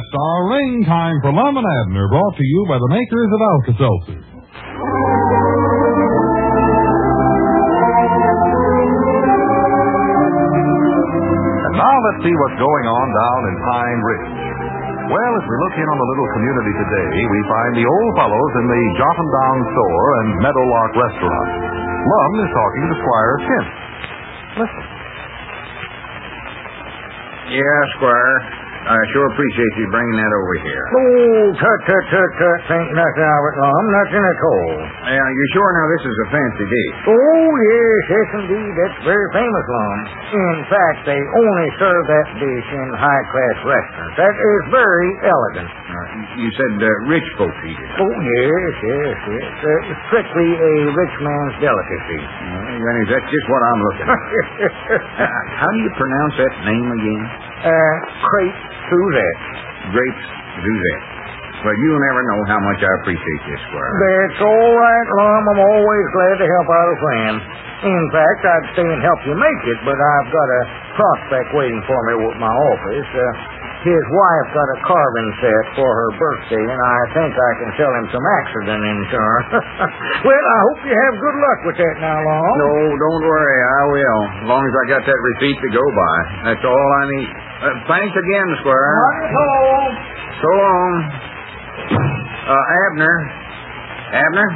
our Ring Time for Lum and Abner, brought to you by the makers of Alka-Seltzer. And now let's see what's going on down in Pine Ridge. Well, as we look in on the little community today, we find the old fellows in the Jotham Down store and Meadowlark restaurant. Lum is talking to Squire Kent. Listen. Yeah, Squire. I sure appreciate you bringing that over here. Oh, tut. Ain't nothing of it, Lum. Nothing at all. Yeah, you sure now this is a fancy dish? Oh, yes, indeed. That's very famous, Lum. In fact, they only serve that dish in high-class restaurants. That is very elegant. You said rich folks eat it. Oh, yes. Strictly a rich man's delicacy. That's just what I'm looking for. How do you pronounce that name again? Crepe Suzette. Grapes Suzette. Well, you'll never know how much I appreciate this, Squire. That's all right, Lum. I'm always glad to help out a friend. In fact, I'd stay and help you make it, but I've got a prospect waiting for me at my office. His wife got a carving set for her birthday, and I think I can sell him some accident insurance. Well, I hope you have good luck with that now, Lum. No, don't worry. I will. As long as I got that receipt to go by. That's all I need. Thanks again, Squire. So long. Abner?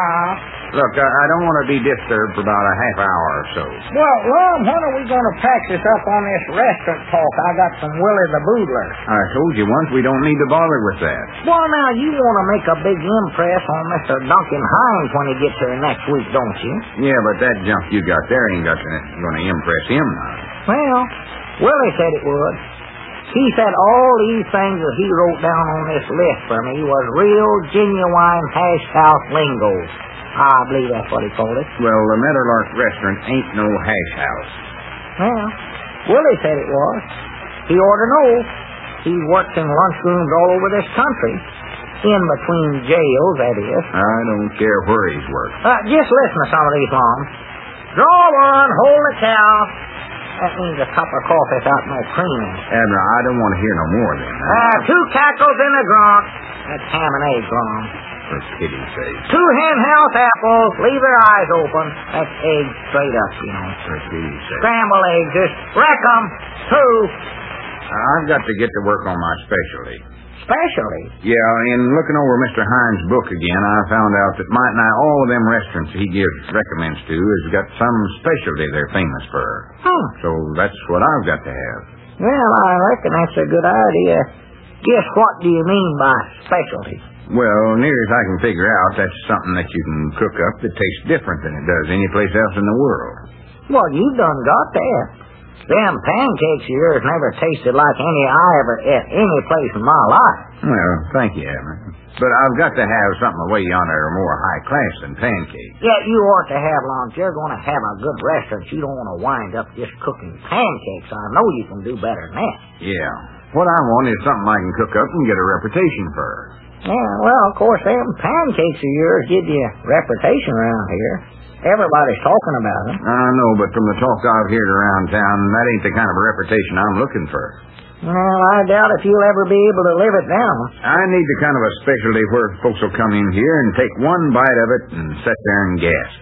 Look, I don't want to be disturbed for about a half hour or so. Well, Lum, when are we going to practice up on this restaurant talk? I got some Willie the Boodler. I told you once we don't need to bother with that. Well, now, you want to make a big impress on Mr. Duncan Hines when he gets here next week, don't you? Yeah, but that junk you got there ain't going to impress him now. Well, Willie said it would. He said all these things that he wrote down on this list for me was real, genuine hash house lingo. I believe that's what he called it. Well, the Meadowlark restaurant ain't no hash house. Well, Willie said it was. He ought to know. He's worked in lunchrooms all over this country. In between jails, that is. I don't care where he's worked. Just listen to some of these songs. Draw one, hold the cow. That means a cup of coffee without no cream. Abner, I don't want to hear no more then. Two cackles in a grunk. That's ham and egg grunk. For pity's sake. Two hen house apples. Leave their eyes open. That's eggs straight up, you know. For pity's sake. Scrambled eggs. Just wreck 'em. Two. I've got to get to work on my specialty. Specialty? Yeah, in looking over Mr. Hines' book again, I found out that might not all of them restaurants he gives recommends to has got some specialty they're famous for. So that's what I've got to have. Well, I reckon that's a good idea. Guess what do you mean by specialty? Well, near as I can figure out, that's something that you can cook up that tastes different than it does anyplace else in the world. Well, you done got that. Them pancakes of yours never tasted like any I ever ate any place in my life. Well, thank you, Abner. But I've got to have something away yonder more high class than pancakes. Yeah, you ought to have, Lum. If you're going to have a good restaurant, you don't want to wind up just cooking pancakes. I know you can do better than that. Yeah. What I want is something I can cook up and get a reputation for. Yeah, well, of course, them pancakes of yours give you a reputation around here. Everybody's talking about them. I know, but from the talk I've heard around town, that ain't the kind of reputation I'm looking for. Well, I doubt if you'll ever be able to live it down. I need the kind of a specialty where folks will come in here and take one bite of it and sit there and gasp.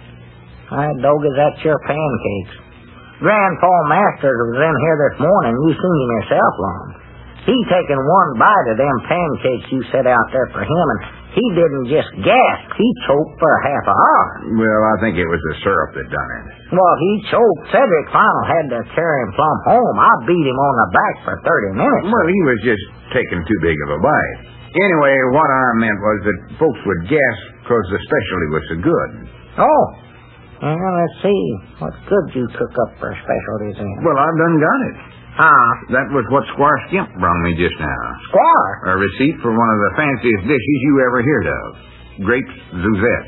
I doggies, that's your pancakes. Grandpa Masters was in here this morning. You seen him yourself, Lum. He taken one bite of them pancakes you set out there for him, and he didn't just gasp. He choked for half an hour. Well, I think it was the syrup that done it. Well, he choked. Cedric finally had to carry him plumb home. I beat him on the back for 30 minutes. Well, he was just taking too big of a bite. Anyway, what I meant was that folks would gasp because the specialty was so good. Oh. Well, let's see. What could you cook up for specialties in? Well, I've done got it. That was what Squire Skimp brung me just now. Squire? A receipt for one of the fanciest dishes you ever heard of. Grapes Suzette.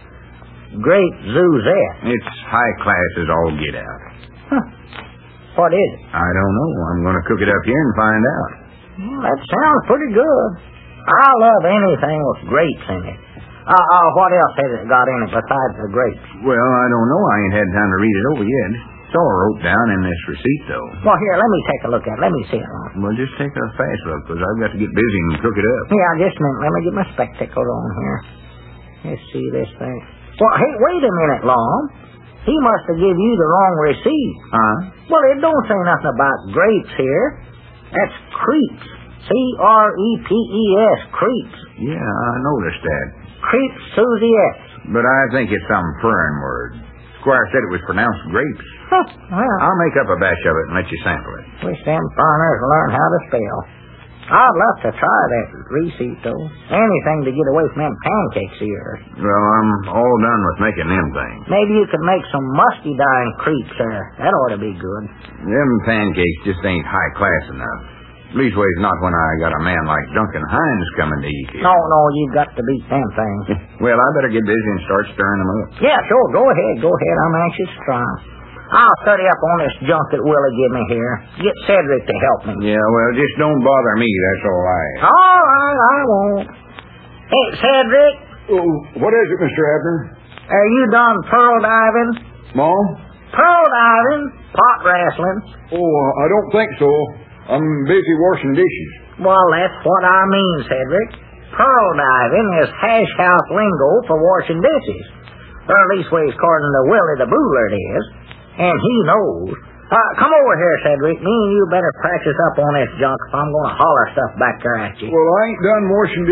Grape Suzette? It's high class as all get out. Huh. What is it? I don't know. I'm going to cook it up here and find out. Well, that sounds pretty good. I love anything with grapes in it. What else has it got in it besides the grapes? Well, I don't know. I ain't had time to read it over yet. It's all wrote down in this receipt, though. Well, here, let me take a look at it. Let me see it. Well, just take a fast look, because I've got to get busy and cook it up. Yeah, just a minute. Let me get my spectacles on here. Let's see this thing. Well, hey, wait a minute, Lom. He must have given you the wrong receipt. Huh? Well, it don't say nothing about grapes here. That's creeps. C-R-E-P-E-S, creeps. Yeah, I noticed that. Creeps Susiettes. But I think it's some foreign word. Squire said it was pronounced grapes. Huh, well, I'll make up a batch of it and let you sample it. wish them foreigners learn how to spell. I'd love to try that receipt, though. Anything to get away from them pancakes of yours. Well, I'm all done with making them things. Maybe you could make some musky-dying creeps there. That ought to be good. Them pancakes just ain't high class enough. Leastways, not when I got a man like Duncan Hines coming to eat here. No, you've got to beat them things. Well, I better get busy and start stirring them up. Yeah, sure. Go ahead. I'm anxious to try. I'll study up on this junk that Willie gave me here. Get Cedric to help me. Yeah, well, just don't bother me. That's all I ask. All right, I won't. Hey, Cedric. Oh, what is it, Mr. Abner? Are you done pearl diving? Mom? Pearl diving? Pot wrestling? Oh, I don't think so. I'm busy washing dishes. Well, that's what I mean, Cedric. Pearl diving is hash house lingo for washing dishes. Or at least ways according to Willie the Boodler it is. And he knows. Come over here, Cedric. Me and you better practice up on this junk if I'm going to holler stuff back there at you. Well, I ain't done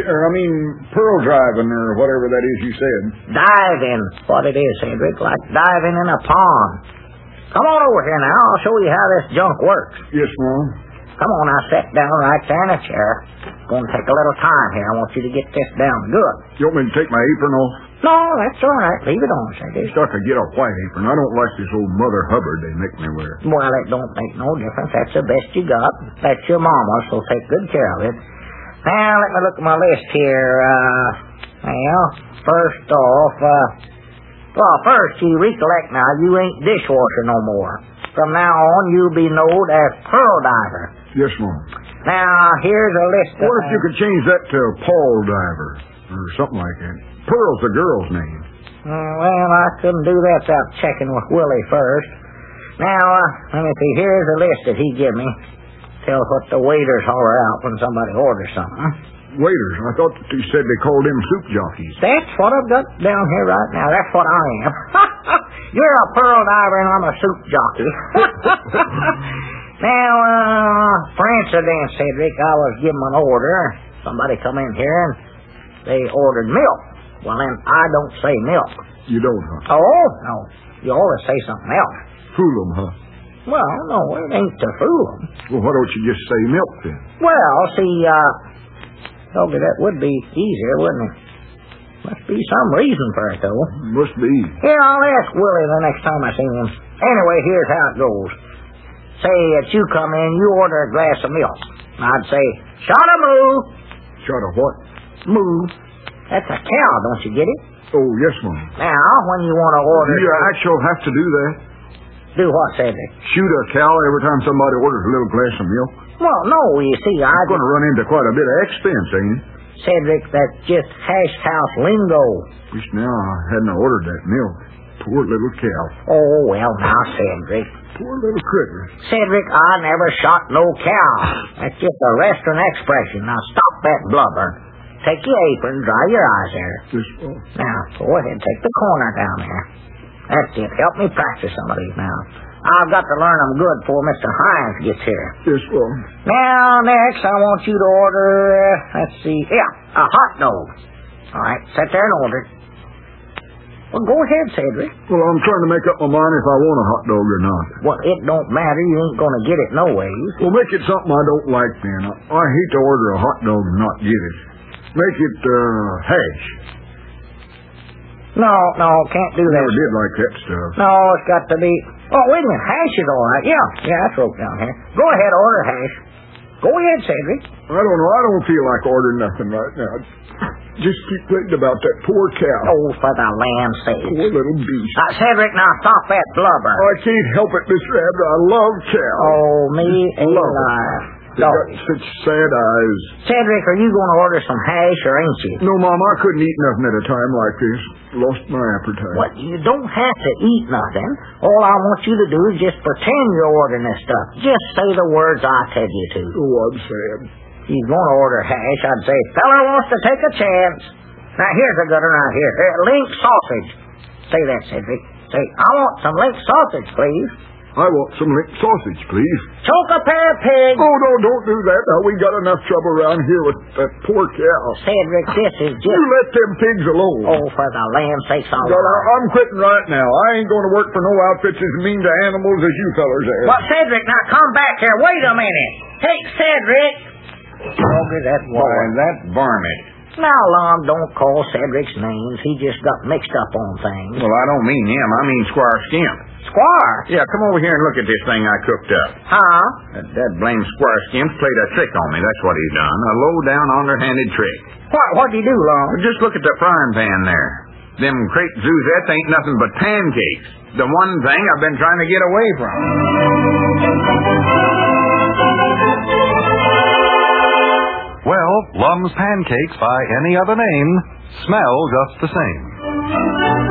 pearl driving or whatever that is you said. Diving. What it is, Cedric. Like diving in a pond. Come on over here now. I'll show you how this junk works. Yes, Mom. Come on now, sit down right there in a chair. It's going to take a little time here. I want you to get this down good. You want me to take my apron off? No, that's all right. Leave it on, Cedric. I could get a white apron. I don't like this old Mother Hubbard they make me wear. Well, it don't make no difference. That's the best you got. That's your mama, so take good care of it. Now, let me look at my list here. First off, first, you recollect now, you ain't dishwasher no more. From now on, you'll be known as pearl diver. Yes, Mom. Now, here's a list of... What if you could change that to Paul Diver or something like that? Pearl's the girl's name. Well, I couldn't do that without checking with Willie first. Now, let me see. Here's a list that he give me. Tell what the waiters holler out when somebody orders something. Waiters? I thought that you said they called them soup jockeys. That's what I've got down here right now. That's what I am. You're a pearl diver and I'm a soup jockey. Now, for instance, Cedric, I was given an order. Somebody come in here and they ordered milk. Well, then I don't say milk. You don't, huh? Oh, no. You always say something else. Fool them, huh? Well, no, it ain't to fool them. Well, why don't you just say milk then? Well, see, Toby, that would be easier, wouldn't it? Must be some reason for it, though. Must be. Here, I'll ask Willie the next time I see him. Anyway, here's how it goes. Say that you come in, you order a glass of milk. I'd say, shot a moo. Shot a what? Moo. That's a cow, don't you get it? Oh, yes, Mom. Now, when you want to order... You actually have to do that? Do what, Cedric? Shoot a cow every time somebody orders a little glass of milk? Well, no, you see, I'm going to run into quite a bit of expense, ain't it? Cedric, that's just hash house lingo. Wish now I hadn't ordered that milk. Poor little cow. Oh, well, now, Cedric. Poor little critter. Cedric, I never shot no cow. That's just a restaurant expression. Now, stop that blubber. Take your apron, dry your eyes there. Now, go ahead, take the corner down there. That's it. Help me practice some of these now. I've got to learn them good before Mr. Hines gets here. Yes, well. Now, next, I want you to order, a hot dog. All right, sit there and order it. Well, go ahead, Cedric. Well, I'm trying to make up my mind if I want a hot dog or not. Well, it don't matter. You ain't going to get it no ways. Well, make it something I don't like, then. I hate to order a hot dog and not get it. Make it, hash. No, can't do that. Never did like that stuff. No, it's got to be... Oh, wait a minute. Hash is all right. Yeah, that's wrote down here. Go ahead, order hash. Go ahead, Cedric. I don't know. I don't feel like ordering nothing right now. Just keep thinking about that poor cow. Oh, for the land's sake. Poor little beast. Cedric, now stop that blubber. I can't help it, Mr. Abner. I love cows. Oh, me alive. They got such sad eyes. Cedric, are you going to order some hash or ain't you? No, Mom, I couldn't eat nothing at a time like this. Lost my appetite. Well, you don't have to eat nothing. All I want you to do is just pretend you're ordering this stuff. Just say the words I tell you to. Oh, I'm sad. If you're going to order hash, I'd say, feller wants to take a chance. Now, here's a good one right here. Link sausage. Say that, Cedric. Say, I want some link sausage, please. I want some link sausage, please. Choke a pair of pigs. Oh, no, don't do that. Now, we got enough trouble around here with that poor cow. Cedric, this is just... You let them pigs alone. Oh, for the lamb's sake, I'm quitting right now. I ain't going to work for no outfits as mean to animals as you fellers are. Well, Cedric, now come back here. Wait a minute. Hey, Cedric. Doggy, that boy. Why, that varmint. Now, Lon, don't call Cedric's names. He just got mixed up on things. Well, I don't mean him. I mean Squire Skimp. Squire? Yeah, come over here and look at this thing I cooked up. Huh? That blamed Squire Skimp played a trick on me. That's what he's done. A low-down, underhanded trick. What'd he do, Lon? Just look at the frying pan there. Them crepe Zuzettes ain't nothing but pancakes. The one thing I've been trying to get away from. Well, Lum's pancakes, by any other name, smell just the same.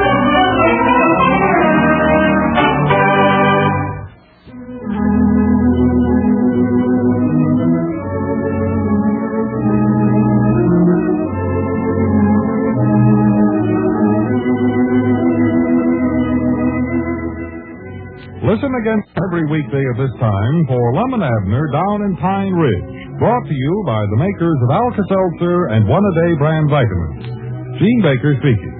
Listen again every weekday at this time for Lum and Abner Down in Pine Ridge. Brought to you by the makers of Alka-Seltzer and One-A-Day brand vitamins. Gene Baker speaking.